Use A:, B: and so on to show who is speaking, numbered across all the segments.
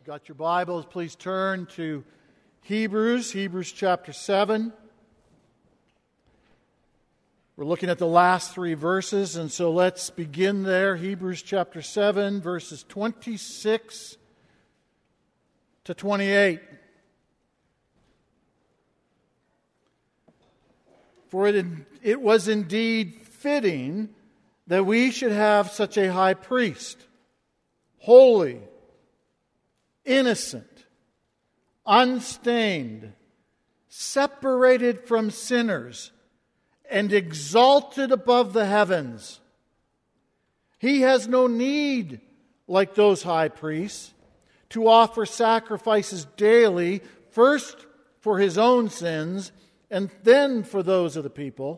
A: Got your Bibles, please turn to Hebrews chapter 7. We're looking at the last three verses, and so let's begin there. Hebrews chapter 7, verses 26 to 28. For it was indeed fitting that we should have such a high priest, holy, innocent, unstained, separated from sinners, and exalted above the heavens. He has no need, like those high priests, to offer sacrifices daily, first for his own sins, and then for those of the people,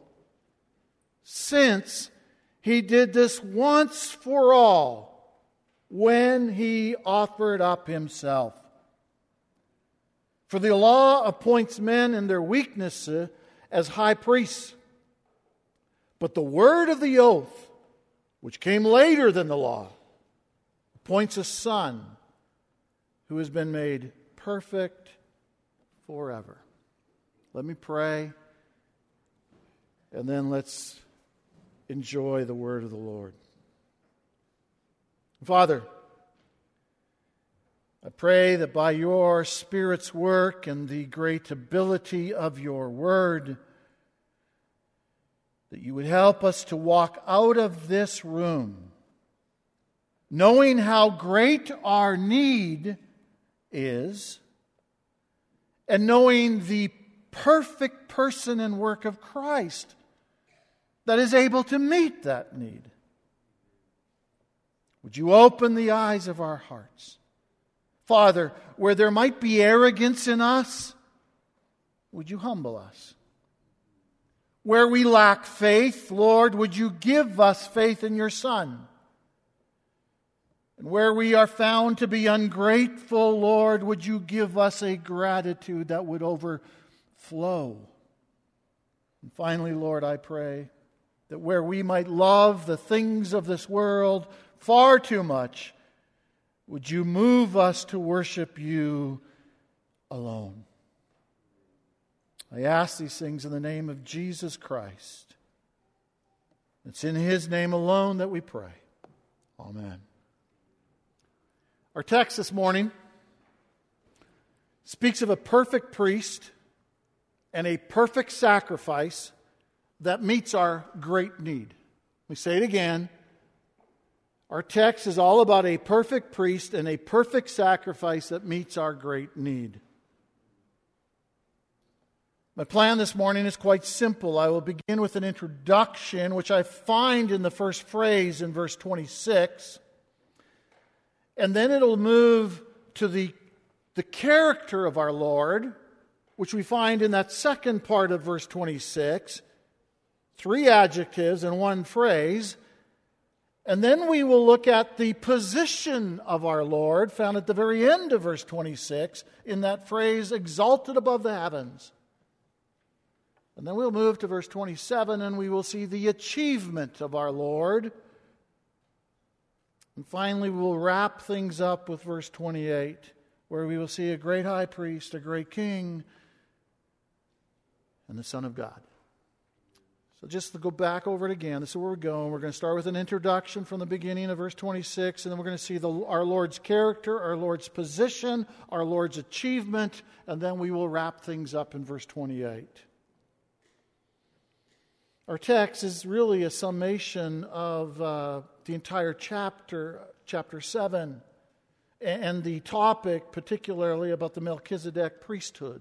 A: since he did this once for all, when he offered up himself. For the law appoints men in their weakness as high priests. But the word of the oath, which came later than the law, appoints a son who has been made perfect forever. Let me pray, and then let's enjoy the word of the Lord. Father, I pray that by your Spirit's work and the great ability of your word, that you would help us to walk out of this room knowing how great our need is and knowing the perfect person and work of Christ that is able to meet that need. Would you open the eyes of our hearts? Father, where there might be arrogance in us, would you humble us? Where we lack faith, Lord, would you give us faith in your Son? And where we are found to be ungrateful, Lord, would you give us a gratitude that would overflow? And finally, Lord, I pray that where we might love the things of this world far too much, would you move us to worship you alone? I ask these things in the name of Jesus Christ. It's in His name alone that we pray. Amen. Our text this morning speaks of a perfect priest and a perfect sacrifice that meets our great need. Let me say it again. Our text is all about a perfect priest and a perfect sacrifice that meets our great need. My plan this morning is quite simple. I will begin with an introduction, which I find in the first phrase in verse 26. And then it'll move to the character of our Lord, which we find in that second part of verse 26. 3 adjectives and 1 phrase. And then we will look at the position of our Lord, found at the very end of verse 26, in that phrase, exalted above the heavens. And then we'll move to verse 27, and we will see the achievement of our Lord. And finally, we'll wrap things up with verse 28, where we will see a great high priest, a great king, and the Son of God. So just to go back over it again, this is where we're going. We're going to start with an introduction from the beginning of verse 26, and then we're going to see our Lord's character, our Lord's position, our Lord's achievement, and then we will wrap things up in verse 28. Our text is really a summation of the entire chapter 7, and the topic particularly about the Melchizedek priesthood.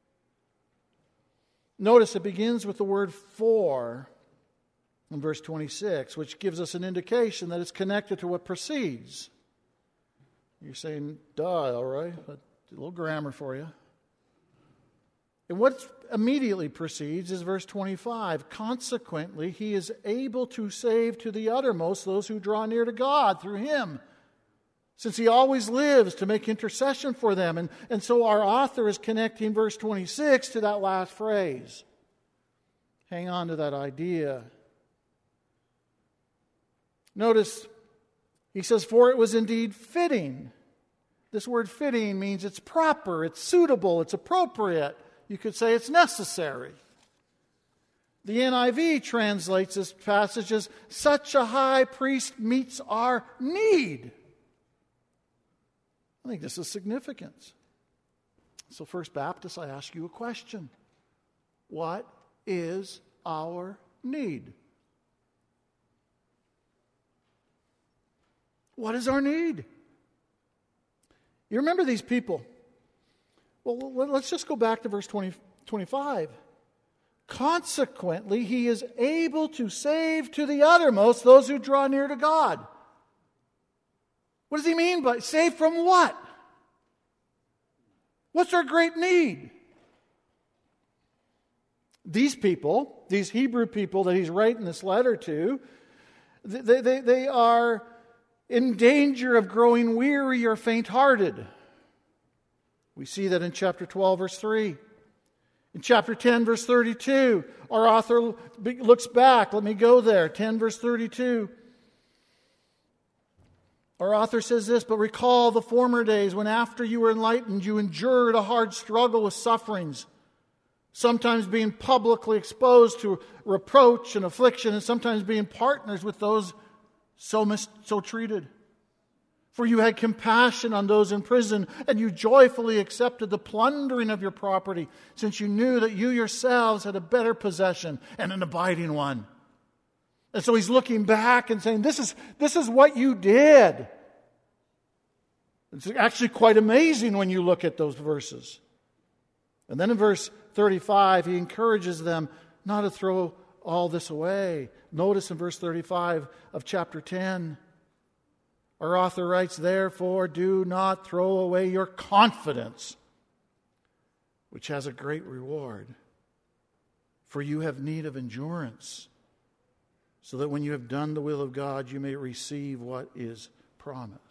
A: Notice it begins with the word "for" in verse 26, which gives us an indication that it's connected to what precedes. You're saying, duh, all right, but a little grammar for you. And what immediately precedes is verse 25. Consequently, he is able to save to the uttermost those who draw near to God through him, since he always lives to make intercession for them. And so our author is connecting verse 26 to that last phrase. Hang on to that idea. Notice, he says, for it was indeed fitting This word fitting means it's proper, it's suitable, it's appropriate. You could say it's necessary. The NIV translates this passage as such a high priest meets our need. I think this is significant. So First Baptist, I ask you a question. What is our need? What is our need? You remember these people. Well, let's just go back to verse 25. Consequently, he is able to save to the uttermost those who draw near to God. What does he mean by save from what? What's our great need? These people, these Hebrew people that he's writing this letter to, they are in danger of growing weary or faint-hearted. We see that in chapter 12, verse 3. In chapter 10, verse 32, our author looks back. Let me go there. 10, verse 32. Our author says this, but recall the former days when after you were enlightened, you endured a hard struggle with sufferings, sometimes being publicly exposed to reproach and affliction, and sometimes being partners with those so treated. For you had compassion on those in prison, and you joyfully accepted the plundering of your property, since you knew that you yourselves had a better possession and an abiding one. And so he's looking back and saying, this is what you did. It's actually quite amazing when you look at those verses. And then in verse 35, he encourages them not to throw all this away. Notice in verse 35 of chapter 10, our author writes, therefore do not throw away your confidence, which has a great reward. For you have need of endurance, so that when you have done the will of God, you may receive what is promised.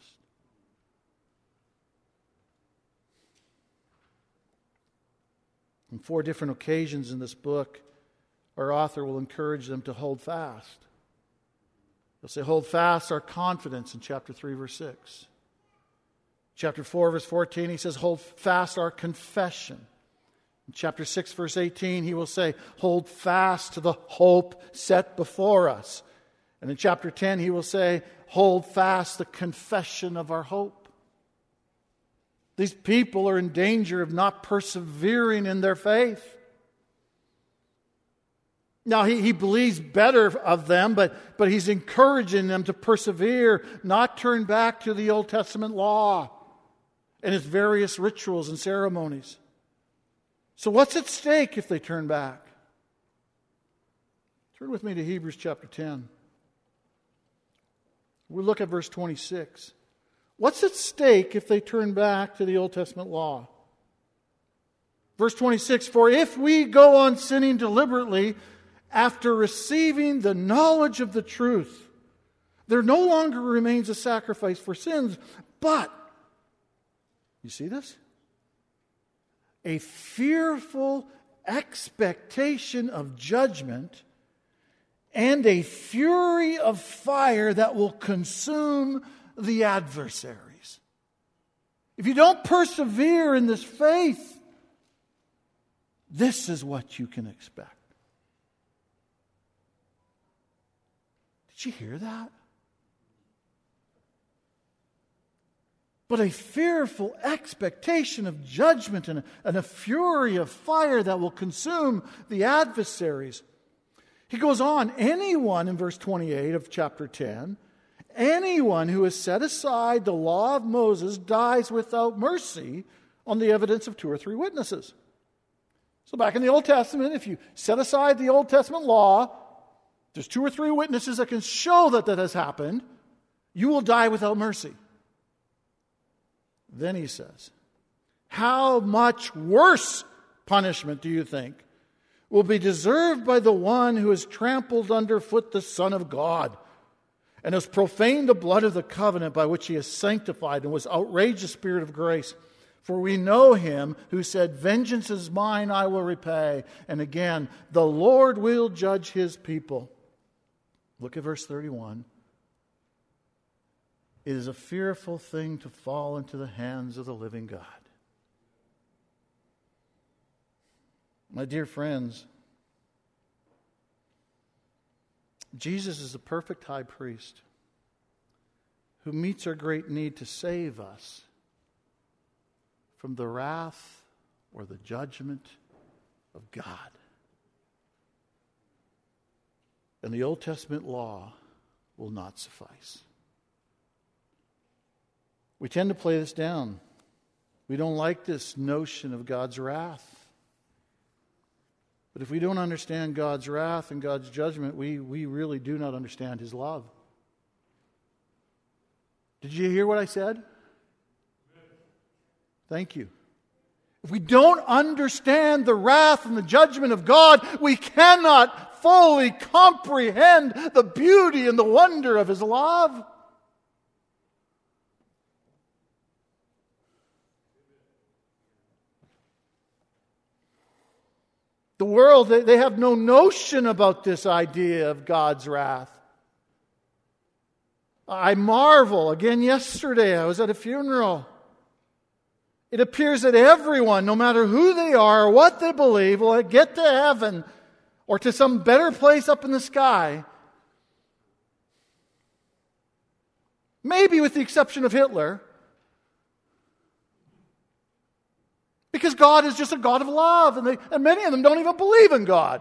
A: On 4 different occasions in this book, our author will encourage them to hold fast. He'll say, hold fast our confidence in chapter 3, verse 6. Chapter 4, verse 14, he says, hold fast our confession. In chapter 6, verse 18, he will say, hold fast to the hope set before us. And in chapter 10, he will say, hold fast the confession of our hope. These people are in danger of not persevering in their faith. Now, he believes better of them, but he's encouraging them to persevere, not turn back to the Old Testament law and its various rituals and ceremonies. So what's at stake if they turn back? Turn with me to Hebrews chapter 10. We'll look at verse 26. What's at stake if they turn back to the Old Testament law? Verse 26, for if we go on sinning deliberately after receiving the knowledge of the truth, there no longer remains a sacrifice for sins, but, you see this? A fearful expectation of judgment and a fury of fire that will consume the adversaries. If you don't persevere in this faith, this is what you can expect. Did you hear that? But a fearful expectation of judgment and a fury of fire that will consume the adversaries. He goes on, anyone, in verse 28 of chapter 10, anyone who has set aside the law of Moses dies without mercy on the evidence of 2 or 3 witnesses. So back in the Old Testament, if you set aside the Old Testament law, there's 2 or 3 witnesses that can show that has happened, you will die without mercy. Then he says, how much worse punishment do you think will be deserved by the one who has trampled underfoot the Son of God and has profaned the blood of the covenant by which he has sanctified and was outraged the Spirit of grace? For we know him who said, vengeance is mine, I will repay. And again, the Lord will judge his people. Look at verse 31. It is a fearful thing to fall into the hands of the living God. My dear friends, Jesus is the perfect high priest who meets our great need to save us from the wrath or the judgment of God. And the Old Testament law will not suffice. We tend to play this down. We don't like this notion of God's wrath. But if we don't understand God's wrath and God's judgment, we really do not understand His love. Did you hear what I said? Thank you. If we don't understand the wrath and the judgment of God, we cannot fully comprehend the beauty and the wonder of His love. The world, they have no notion about this idea of God's wrath. I marvel. Again, yesterday I was at a funeral. It appears that everyone, no matter who they are or what they believe, will get to heaven or to some better place up in the sky. Maybe with the exception of Hitler. Because God is just a God of love, and many of them don't even believe in God.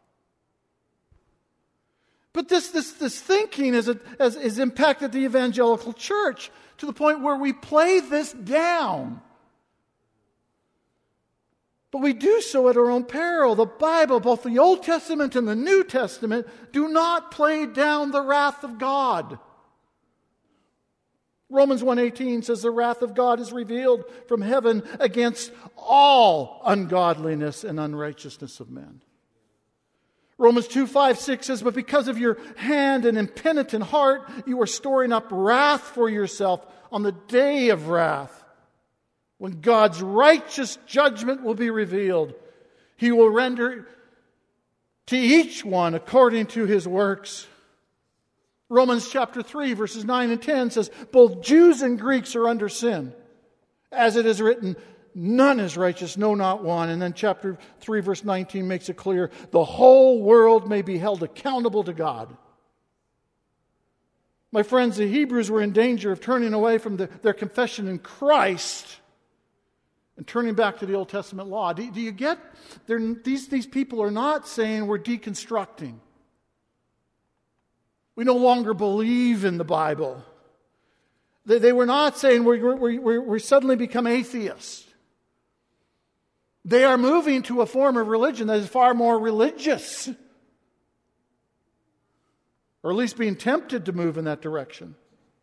A: But this thinking has impacted the evangelical church to the point where we play this down. But we do so at our own peril. The Bible, both the Old Testament and the New Testament, do not play down the wrath of God. Romans 1:18 says the wrath of God is revealed from heaven against all ungodliness and unrighteousness of men. Romans 2:5-6 says, but because of your hand and impenitent heart, you are storing up wrath for yourself on the day of wrath. When God's righteous judgment will be revealed, He will render to each one according to his works. Romans chapter 3, verses 9 and 10 says, both Jews and Greeks are under sin. As it is written, none is righteous, no, not one. And then chapter 3, verse 19 makes it clear, the whole world may be held accountable to God. My friends, the Hebrews were in danger of turning away from their confession in Christ and turning back to the Old Testament law. Do you get? These people are not saying we're deconstructing. We no longer believe in the Bible. They were not saying we suddenly become atheists. They are moving to a form of religion that is far more religious. Or at least being tempted to move in that direction.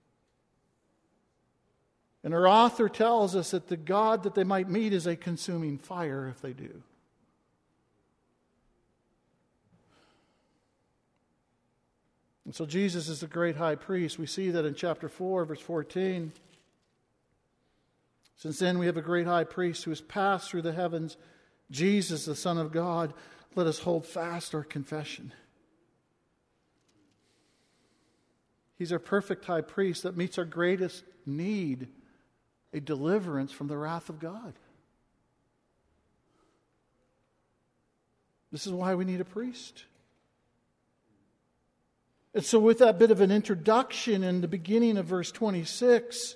A: And our author tells us that the God that they might meet is a consuming fire if they do. And so Jesus is the great high priest. We see that in chapter 4, verse 14. Since then we have a great high priest who has passed through the heavens, Jesus, the Son of God. Let us hold fast our confession. He's our perfect high priest that meets our greatest need, a deliverance from the wrath of God. This is why we need a priest. And so with that bit of an introduction in the beginning of verse 26,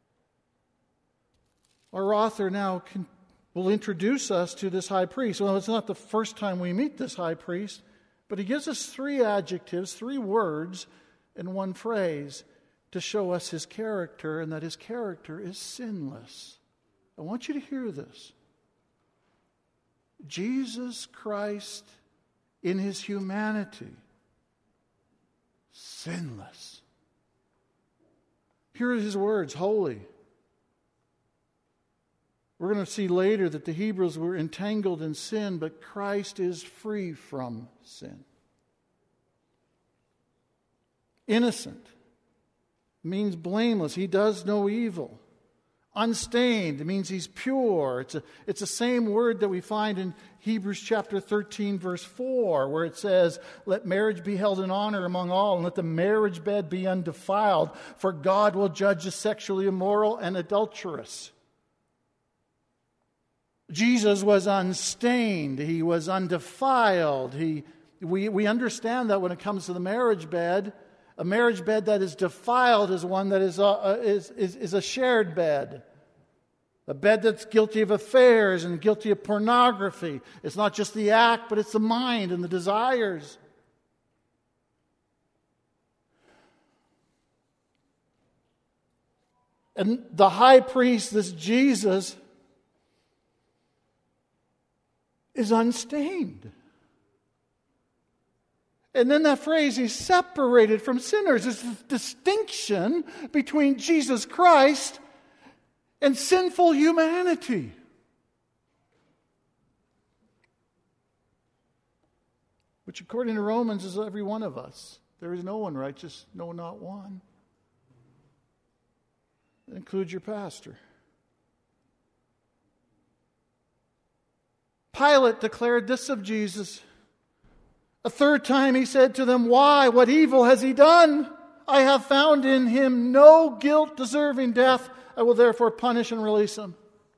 A: our author now will introduce us to this high priest. Well, it's not the first time we meet this high priest, but he gives us three adjectives, three words in one phrase to show us his character, and that his character is sinless. I want you to hear this. Jesus Christ in his humanity, sinless. Here are his words, holy. We're going to see later that the Hebrews were entangled in sin, but Christ is free from sin. Innocent means blameless. He does no evil. Unstained means he's pure. It's the same word that we find in Hebrews chapter 13, verse 4, where it says, "Let marriage be held in honor among all, and let the marriage bed be undefiled, for God will judge the sexually immoral and adulterous." Jesus was unstained. He was undefiled. We understand that when it comes to the marriage bed. A marriage bed that is defiled is one that is a shared bed. A bed that's guilty of affairs and guilty of pornography. It's not just the act, but it's the mind and the desires. And the high priest, this Jesus, is unstained. And then that phrase, he's separated from sinners. There's this distinction between Jesus Christ and sinful humanity. Which according to Romans is every one of us. There is no one righteous, no, not one. That includes your pastor. Pilate declared this of Jesus. A third time he said to them, "Why? What evil has he done? I have found in him no guilt deserving death. I will therefore punish and release him."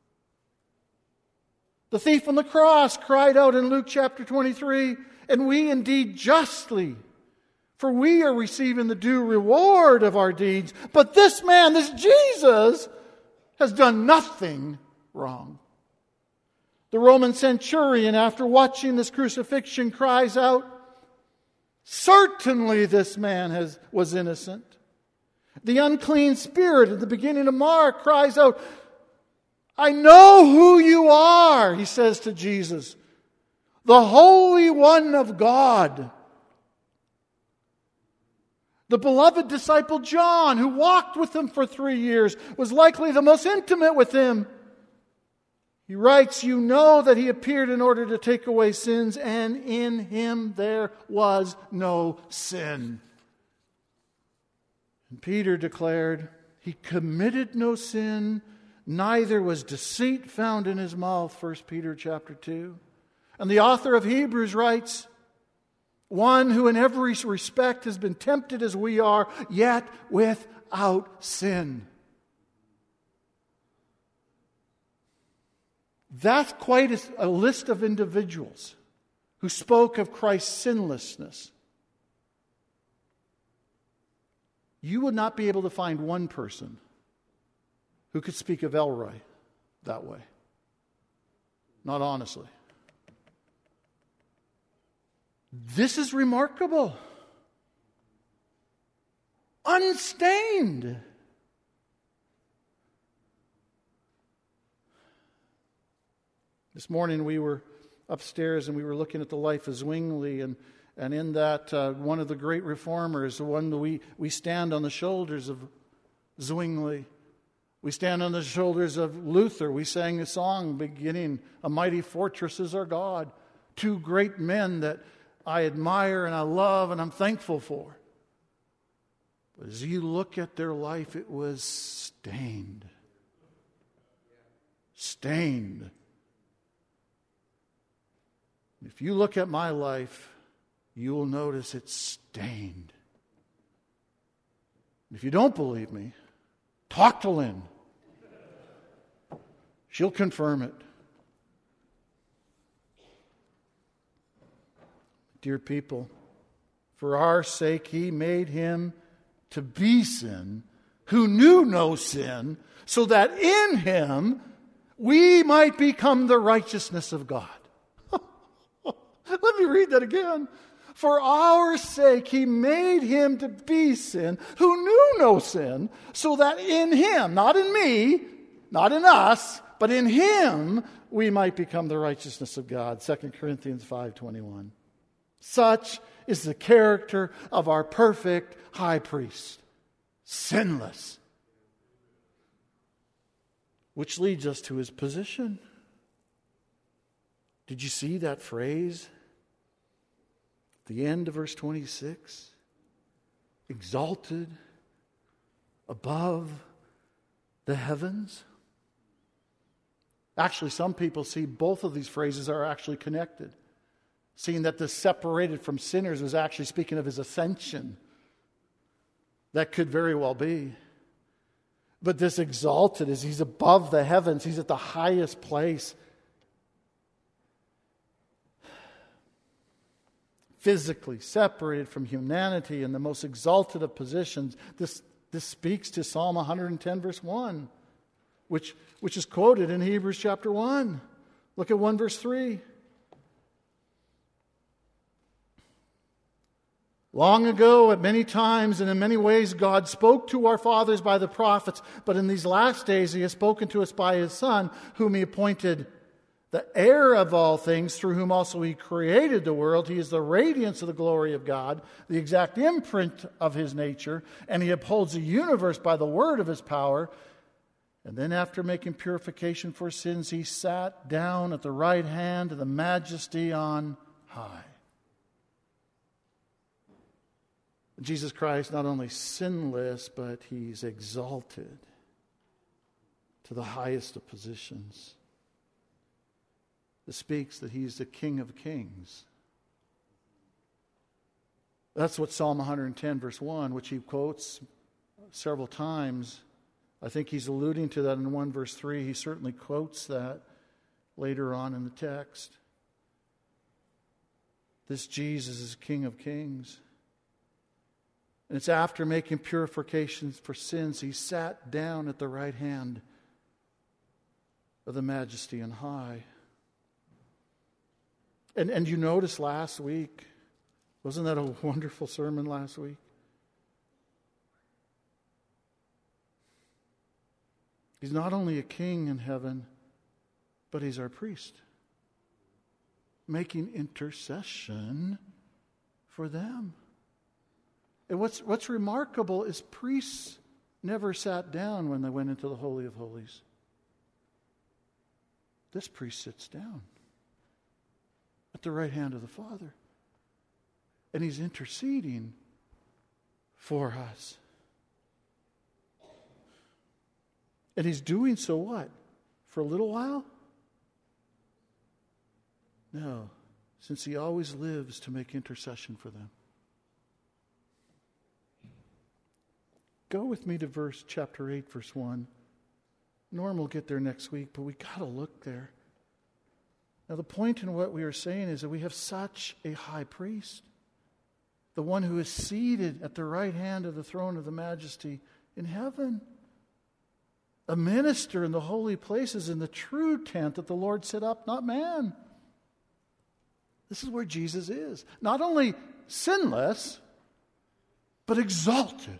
A: The thief on the cross cried out in Luke chapter 23, "And we indeed justly, for we are receiving the due reward of our deeds. But this man, this Jesus, has done nothing wrong." The Roman centurion, after watching this crucifixion, cries out, "Certainly this man was innocent." The unclean spirit at the beginning of Mark cries out, "I know who you are," he says to Jesus, "the Holy One of God." The beloved disciple John, who walked with him for 3 years, was likely the most intimate with him. He writes, "You know that he appeared in order to take away sins, and in him there was no sin." And Peter declared, "He committed no sin, neither was deceit found in his mouth," 1 Peter chapter 2. And the author of Hebrews writes, "One who in every respect has been tempted as we are, yet without sin." That's quite a list of individuals who spoke of Christ's sinlessness. You would not be able to find one person who could speak of Elroy that way. Not honestly. This is remarkable. Unstained. This morning we were upstairs and we were looking at the life of Zwingli, and in that one of the great reformers, the one that we stand on the shoulders of Zwingli. We stand on the shoulders of Luther. We sang a song beginning, "A Mighty Fortress is Our God." Two great men that I admire and I love and I'm thankful for. But as you look at their life, it was stained. Stained. If you look at my life, you will notice it's stained. If you don't believe me, talk to Lynn. She'll confirm it. Dear people, for our sake he made him to be sin, who knew no sin, so that in him we might become the righteousness of God. Let me read that again. For our sake he made him to be sin, who knew no sin, so that in him, not in me, not in us, but in him we might become the righteousness of God. 2 Corinthians 5:21. Such is the character of our perfect high priest, sinless. Which leads us to his position. Did you see that phrase? The end of verse 26. Exalted above the heavens. Actually, some people see both of these phrases are actually connected, seeing that the separated from sinners was actually speaking of his ascension. That could very well be. But this exalted is he's above the heavens. He's at the highest place. Physically separated from humanity in the most exalted of positions. This speaks to Psalm 110 verse 1, which is quoted in Hebrews chapter 1. Look at 1 verse 3. Long ago, at many times and in many ways, God spoke to our fathers by the prophets, but in these last days he has spoken to us by his Son, whom he appointed the heir of all things, through whom also he created the world. He is the radiance of the glory of God, the exact imprint of his nature, and he upholds the universe by the word of his power. And then after making purification for sins, he sat down at the right hand of the Majesty on high. Jesus Christ, not only sinless, but he's exalted to the highest of positions. This speaks that he's the King of Kings. That's what Psalm 110 verse 1, which he quotes several times. I think he's alluding to that in 1 verse 3. He certainly quotes that later on in the text. This Jesus is King of Kings. And it's after making purifications for sins, he sat down at the right hand of the Majesty on high. And you noticed last week, wasn't that a wonderful sermon last week? He's not only a king in heaven, but he's our priest, making intercession for them. And what's remarkable is priests never sat down when they went into the Holy of Holies. This priest sits down at the right hand of the Father. And he's interceding for us. And he's doing so what? For a little while? No, since he always lives to make intercession for them. Go with me to chapter 8, verse 1. Norm will get there next week, but we got to look there. Now, the point in what we are saying is that we have such a high priest, the one who is seated at the right hand of the throne of the Majesty in heaven, a minister in the holy places in the true tent that the Lord set up, not man. This is where Jesus is. Not only sinless, but exalted.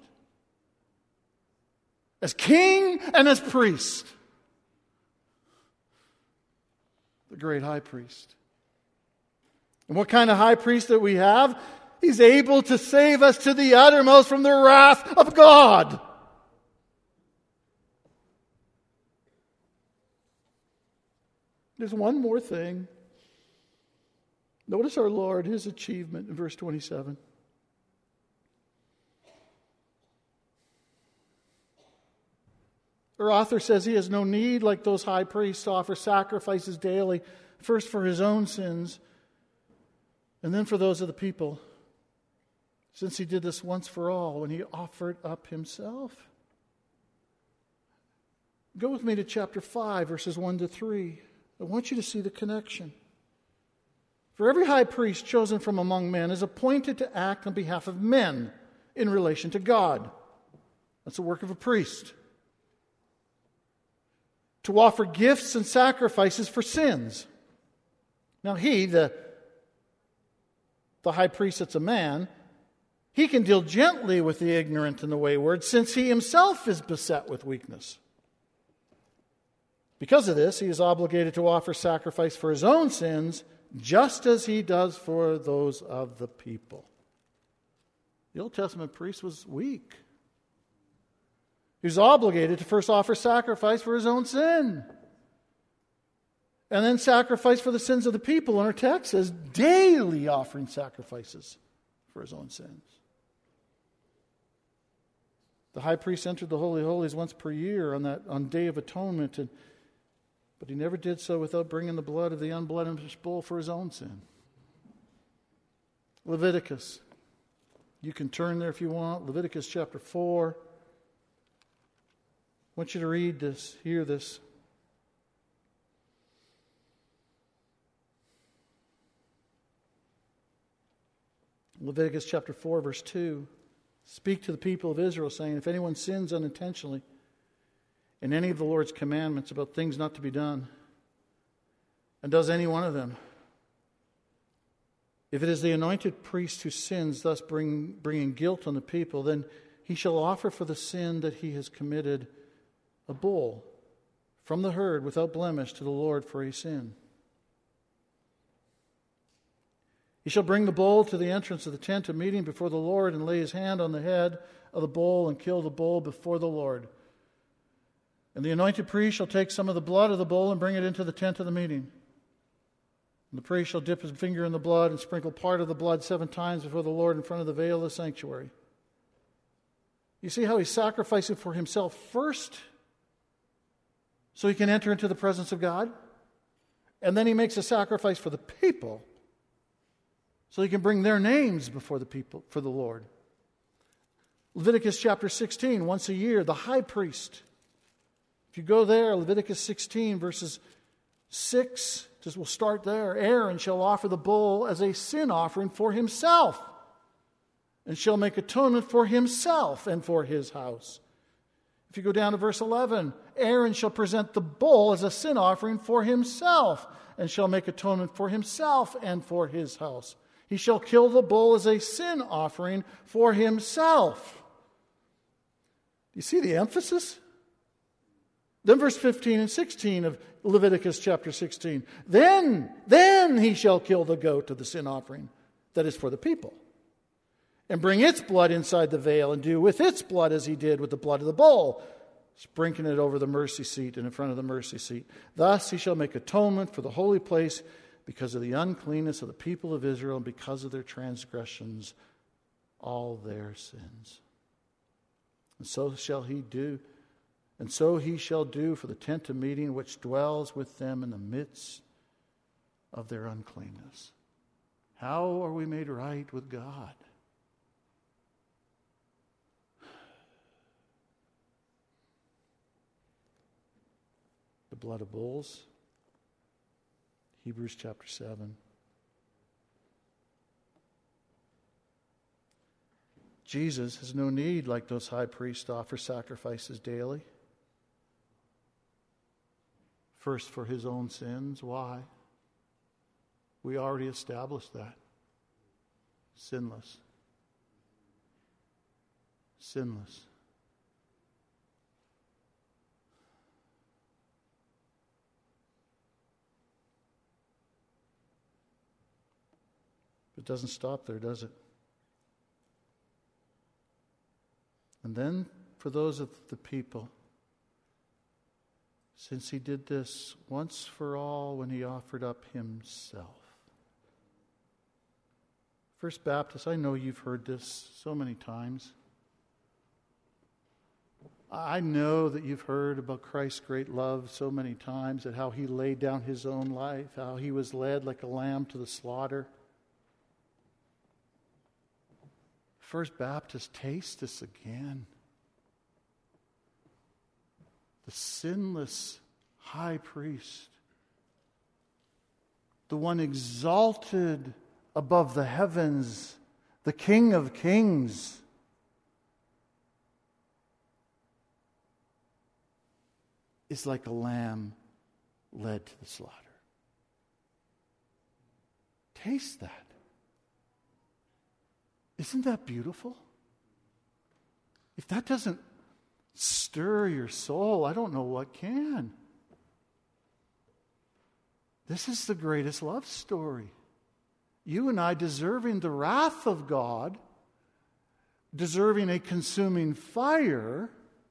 A: As king and as priest. The great high priest. And what kind of high priest that we have? He's able to save us to the uttermost from the wrath of God. There's one more thing. Notice our Lord, his achievement in verse 27. Our author says he has no need, like those high priests, to offer sacrifices daily, first for his own sins, and then for those of the people, since he did this once for all when he offered up himself. Go with me to chapter 5, verses 1 to 3. I want you to see the connection. For every high priest chosen from among men is appointed to act on behalf of men in relation to God. That's the work of a priest. To offer gifts and sacrifices for sins. Now he, the high priest that's a man, he can deal gently with the ignorant and the wayward, since he himself is beset with weakness. Because of this, he is obligated to offer sacrifice for his own sins, just as he does for those of the people. The Old Testament priest was weak. He was obligated to first offer sacrifice for his own sin. And then sacrifice for the sins of the people. And our text says daily offering sacrifices for his own sins. The high priest entered the Holy of Holies once per year on Day of Atonement. But he never did so without bringing the blood of the unblemished bull for his own sin. Leviticus. You can turn there if you want. Leviticus chapter 4. I want you to read this, hear this. Leviticus chapter 4, verse 2. Speak to the people of Israel, saying, if anyone sins unintentionally in any of the Lord's commandments about things not to be done, and does any one of them, if it is the anointed priest who sins, thus bringing guilt on the people, then he shall offer for the sin that he has committed a bull from the herd without blemish to the Lord for a sin. He shall bring the bull to the entrance of the tent of meeting before the Lord and lay his hand on the head of the bull and kill the bull before the Lord. And the anointed priest shall take some of the blood of the bull and bring it into the tent of the meeting. And the priest shall dip his finger in the blood and sprinkle part of the blood 7 times before the Lord in front of the veil of the sanctuary. You see how he's sacrificing for himself first so he can enter into the presence of God? And then he makes a sacrifice for the people so he can bring their names before the people, for the Lord. Leviticus chapter 16, once a year, the high priest. If you go there, Leviticus 16, verses 6, just we'll start there. Aaron shall offer the bull as a sin offering for himself, and shall make atonement for himself and for his house. If you go down to verse 11, Aaron shall present the bull as a sin offering for himself, and shall make atonement for himself and for his house. He shall kill the bull as a sin offering for himself. Do you see the emphasis? Then verse 15 and 16 of Leviticus chapter 16. Then he shall kill the goat of the sin offering that is for the people, and bring its blood inside the veil, and do with its blood as he did with the blood of the bull, sprinkling it over the mercy seat and in front of the mercy seat. Thus he shall make atonement for the holy place because of the uncleanness of the people of Israel, and because of their transgressions, all their sins. And so shall he do, and so he shall do for the tent of meeting which dwells with them in the midst of their uncleanness. How are we made right with God? The blood of bulls. Hebrews chapter 7. Jesus has no need, like those high priests, to offer sacrifices daily. First for his own sins. Why? We already established that. Sinless. Sinless. It doesn't stop there, does it? And then for those of the people, since he did this once for all when he offered up himself. First Baptist, I know you've heard this so many times. I know that you've heard about Christ's great love so many times, and how he laid down his own life, how he was led like a lamb to the slaughter. First Baptist, taste this again. The sinless high priest, the one exalted above the heavens, the King of kings, is like a lamb led to the slaughter. Taste that. Isn't that beautiful? If that doesn't stir your soul, I don't know what can. This is the greatest love story. You and I deserving the wrath of God, deserving a consuming fire.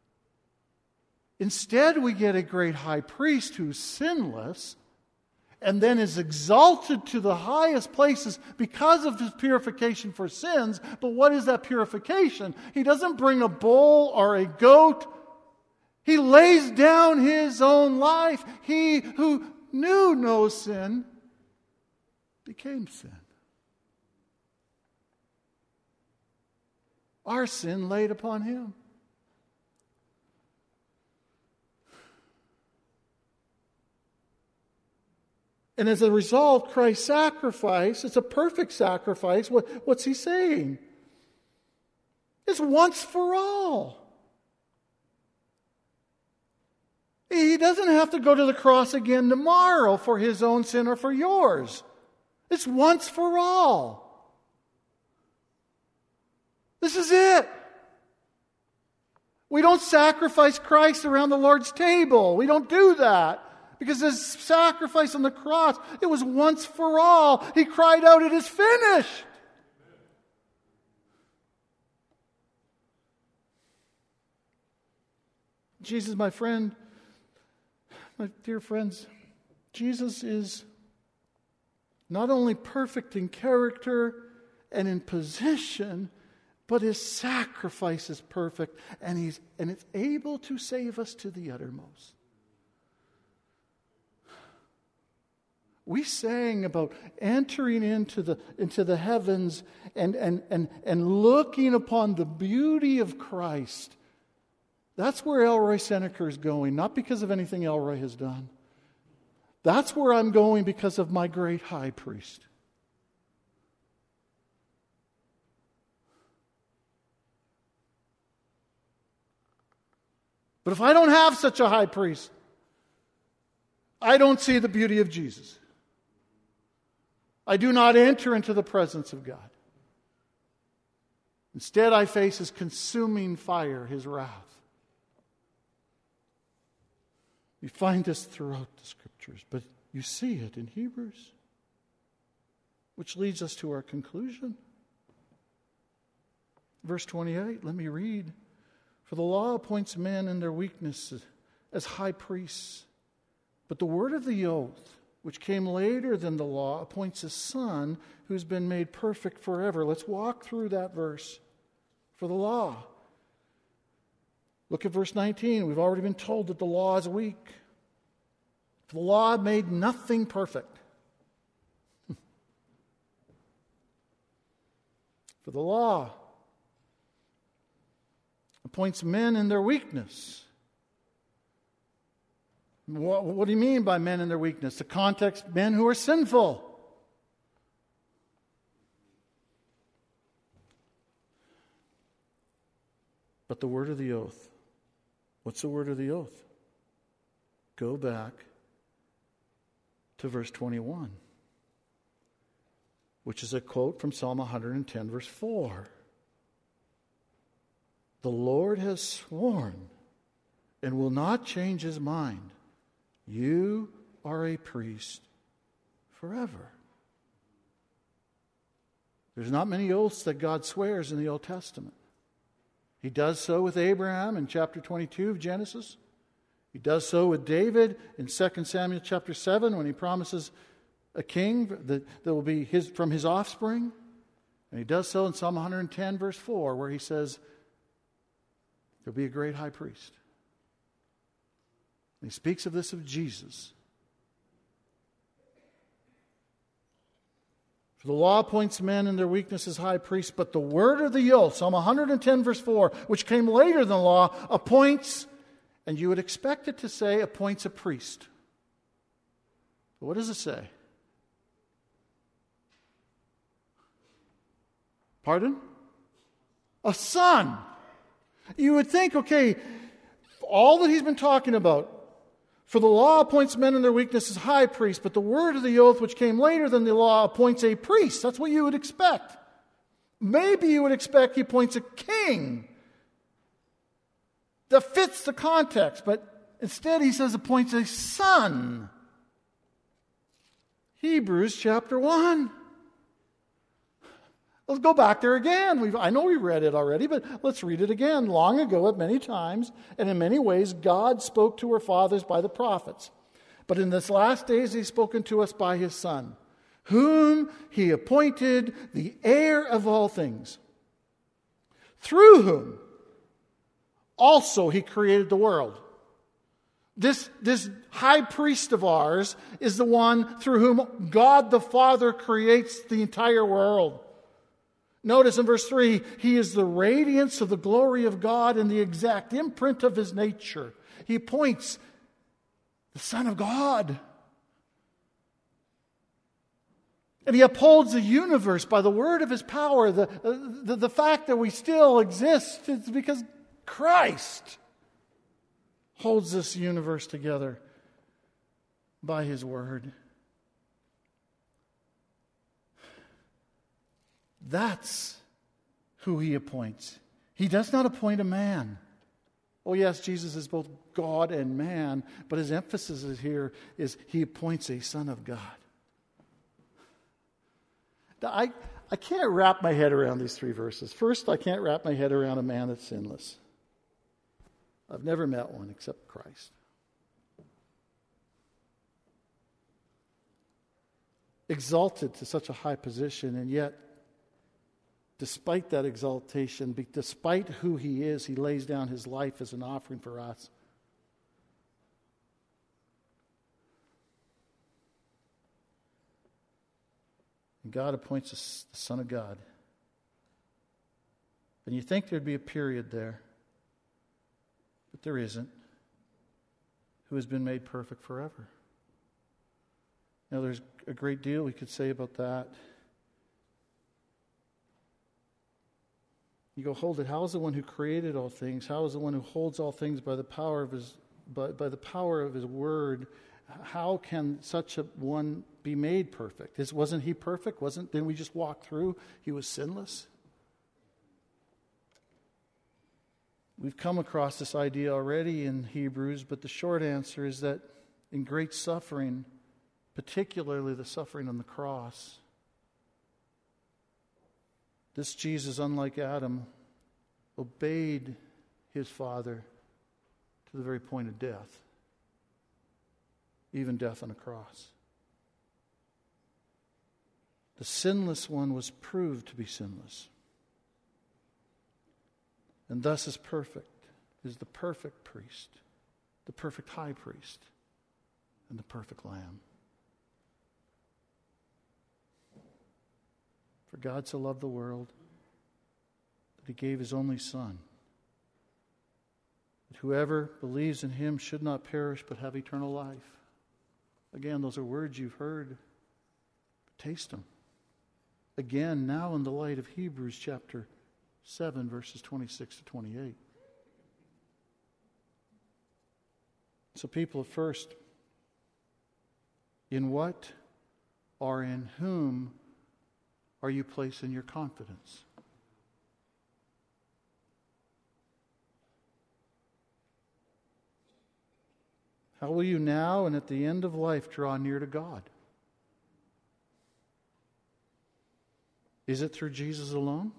A: Instead, we get a great high priest who's sinless, and then is exalted to the highest places because of his purification for sins. But what is that purification? He doesn't bring a bull or a goat. He lays down His own life. He who knew no sin became sin. Our sin laid upon Him. And as a result, Christ's sacrifice, it's a perfect sacrifice. What's He saying? It's once for all. He doesn't have to go to the cross again tomorrow for His own sin or for yours. It's once for all. This is it. We don't sacrifice Christ around the Lord's table. We don't do that. Because His sacrifice on the cross, it was once for all. He cried out, "It is finished." Jesus, my friend, my dear friends, Jesus is not only perfect in character and in position, but His sacrifice is perfect, and it's able to save us to the uttermost. We sang about entering into the heavens and looking upon the beauty of Christ. That's where Elroy Seneca is going, not because of anything Elroy has done. That's where I'm going because of my great high priest. But if I don't have such a high priest, I don't see the beauty of Jesus. I do not enter into the presence of God. Instead, I face His consuming fire, His wrath. You find this throughout the Scriptures, but you see it in Hebrews. Which leads us to our conclusion. Verse 28, let me read. For the law appoints men in their weakness as high priests, but the word of the oath, which came later than the law, appoints a Son who's been made perfect forever. Let's walk through that verse. For the law. Look at verse 19. We've already been told that the law is weak. The law made nothing perfect. For the law appoints men in their weakness. What do you mean by men in their weakness? The context, men who are sinful. But the word of the oath. What's the word of the oath? Go back to verse 21, which is a quote from Psalm 110, verse 4. The Lord has sworn and will not change His mind. You are a priest forever. There's not many oaths that God swears in the Old Testament. He does so with Abraham in chapter 22 of Genesis. He does so with David in 2 Samuel chapter 7 when he promises a king that will be from his offspring. And he does so in Psalm 110 verse 4 where he says there'll be a great high priest. And he speaks of this of Jesus. For the law appoints men in their weakness as high priests, but the word of the oath, Psalm 110 verse 4, which came later than the law, appoints, and you would expect it to say, appoints a priest. But what does it say? Pardon? A son. You would think, okay, all that he's been talking about, for the law appoints men in their weakness as high priests, but the word of the oath which came later than the law appoints a priest. That's what you would expect. Maybe you would expect he appoints a king. That fits the context, but instead he says appoints a son. Hebrews chapter 1. Let's go back there again. I know we read it already, but let's read it again. Long ago, at many times, and in many ways, God spoke to our fathers by the prophets. But in this last days, He's spoken to us by His Son, whom He appointed the heir of all things, through whom also He created the world. This high priest of ours is the one through whom God the Father creates the entire world. Notice in verse 3, he is the radiance of the glory of God and the exact imprint of his nature. He appoints the Son of God. And he upholds the universe by the word of his power. The fact that we still exist is because Christ holds this universe together by his word. That's who he appoints. He does not appoint a man. Oh yes, Jesus is both God and man, but his emphasis is here is he appoints a Son of God. Now, I can't wrap my head around these three verses. First, I can't wrap my head around a man that's sinless. I've never met one except Christ. Exalted to such a high position, and yet, despite that exaltation, despite who he is, he lays down his life as an offering for us. And God appoints us the Son of God. And you think there'd be a period there. But there isn't. Who has been made perfect forever. Now there's a great deal we could say about that. You go, hold it. How is the one who created all things? How is the one who holds all things by the power of his by the power of his word? How can such a one be made perfect? Wasn't he perfect? Didn't we just walk through? He was sinless. We've come across this idea already in Hebrews, but the short answer is that in great suffering, particularly the suffering on the cross, this Jesus, unlike Adam, obeyed his Father to the very point of death, even death on a cross. The sinless one was proved to be sinless, and thus is perfect, is the perfect priest, the perfect high priest, and the perfect lamb. For God so loved the world that he gave his only Son, that whoever believes in him should not perish but have eternal life. Again, those are words you've heard. Taste them. Again, now in the light of Hebrews chapter 7, verses 26 to 28. So people, first, in what or in whom are you placing your confidence? How will you now and at the end of life draw near to God? Is it through Jesus alone?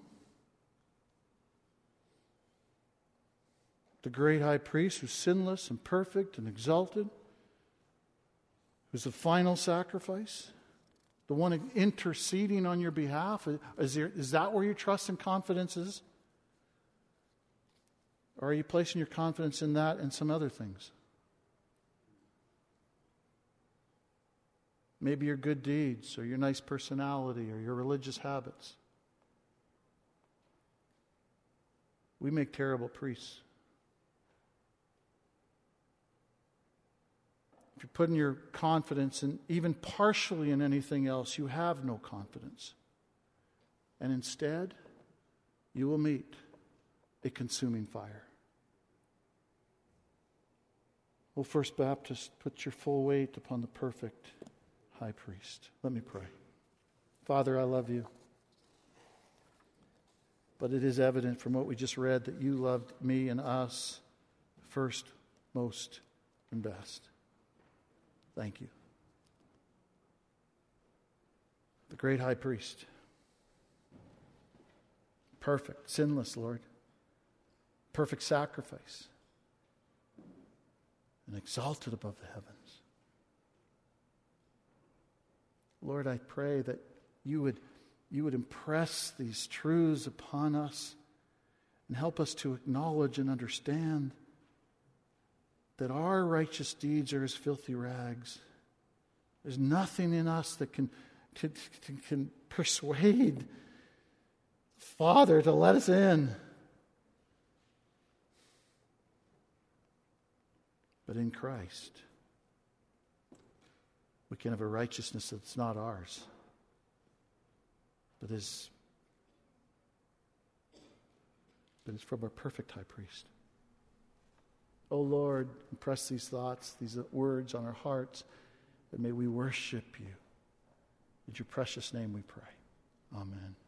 A: The great high priest who's sinless and perfect and exalted, who's the final sacrifice, the one interceding on your behalf. Is that where your trust and confidence is? Or are you placing your confidence in that and some other things? Maybe your good deeds or your nice personality or your religious habits. We make terrible priests. If you're putting your confidence in even partially in anything else, you have no confidence. And instead, you will meet a consuming fire. Oh, First Baptist, put your full weight upon the perfect high priest. Let me pray. Father, I love you. But it is evident from what we just read that you loved me and us first, most, and best. Thank you. The great high priest. Perfect, sinless, Lord. Perfect sacrifice. And exalted above the heavens. Lord, I pray that you would impress these truths upon us and help us to acknowledge and understand that our righteous deeds are as filthy rags. There's nothing in us that can persuade Father to let us in. But in Christ, we can have a righteousness that's not ours, but is from our perfect high priest. Oh Lord, impress these thoughts, these words on our hearts, and may we worship you. In your precious name we pray. Amen.